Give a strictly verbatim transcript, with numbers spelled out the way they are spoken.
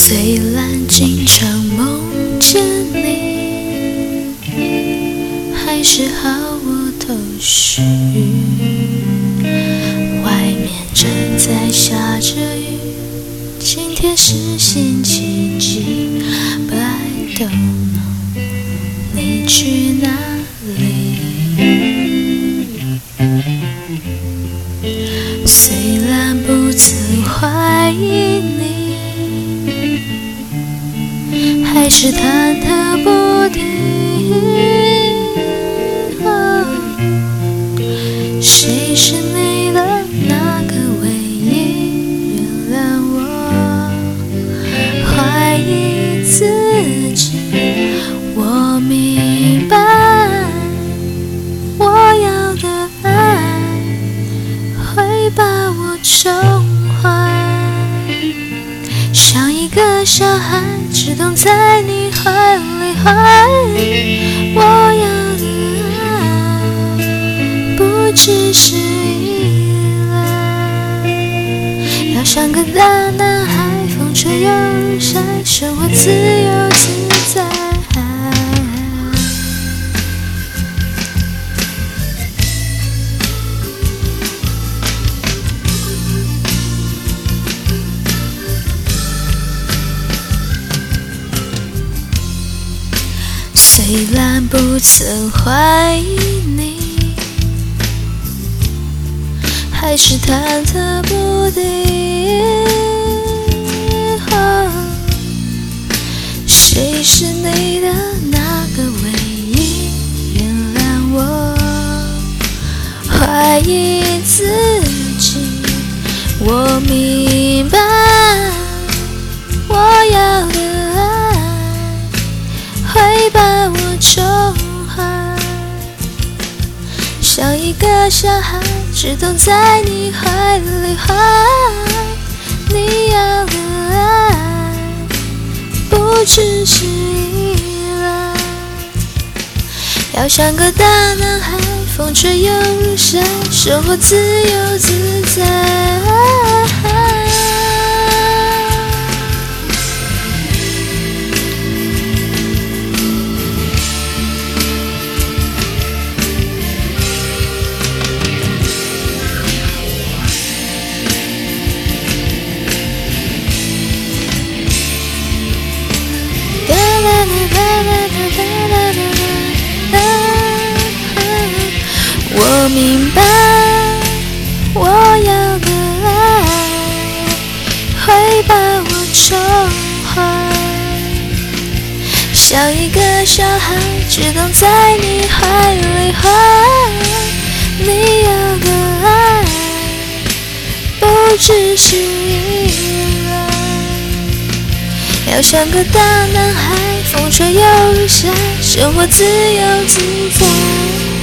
虽然经常梦见你，还是毫无头绪。外面正在下着雨，今天是星期几 ？But I don't know 你去哪里？虽然不曾怀疑你，还是忐忑不定。哦，谁是你的那个唯一？原谅我怀疑自己。我明白，我要的爱会把我宠坏，像一个小孩只懂在你怀里怀。我要的爱不只是依赖，要像个大男孩，风吹又日晒，生活自由自在。虽然不曾怀疑你，还是忐忑不定。哦，谁是你的那个唯一？原谅我怀疑自己。我明白，我要的会把我宠坏，像一个小孩只懂在你怀里怀。你要的爱不只是依赖，要像个大男孩，风吹又日晒，生活自由自在。我明白，我要的爱会把我宠坏，像一个小孩只懂在你怀里怀。你要的爱不只是依赖，要像个大男孩，风吹又日晒，生活自由自在。